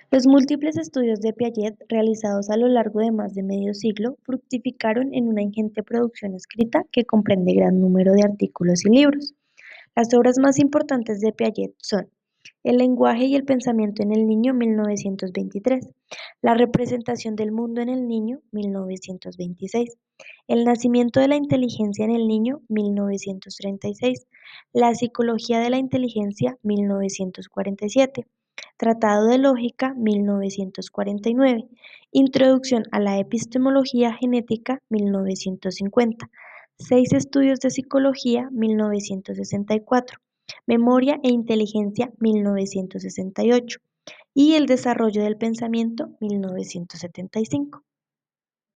Los múltiples estudios de Piaget, realizados a lo largo de más de medio siglo, fructificaron en una ingente producción escrita que comprende gran número de artículos y libros. Las obras más importantes de Piaget son El lenguaje y el pensamiento en el niño, 1923; La representación del mundo en el niño, 1926; El nacimiento de la inteligencia en el niño, 1936; La psicología de la inteligencia, 1947; Tratado de lógica, 1949; Introducción a la epistemología genética, 1950; Seis estudios de psicología, 1964; Memoria e inteligencia, 1968; y El desarrollo del pensamiento, 1975.